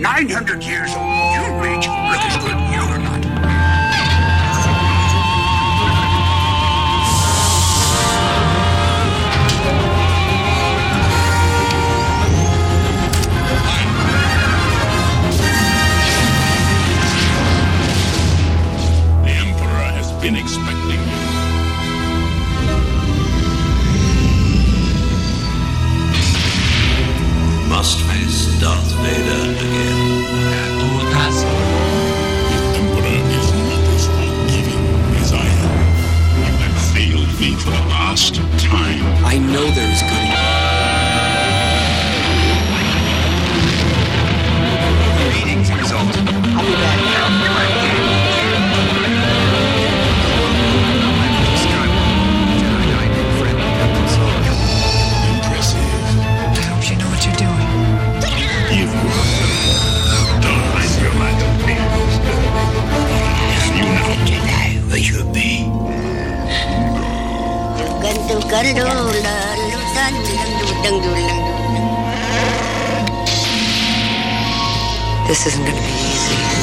900 years old, you make look as good as you or not. The Emperor has been expecting you. Must face Darth Vader again. The Emperor is not as forgiving as I am. You have failed me for the last time. I know there is good. Meetings result. I'll be back. Impressive. I hope you know what you're doing. You don't your mind of fears. You now know where you be. This isn't going to be easy.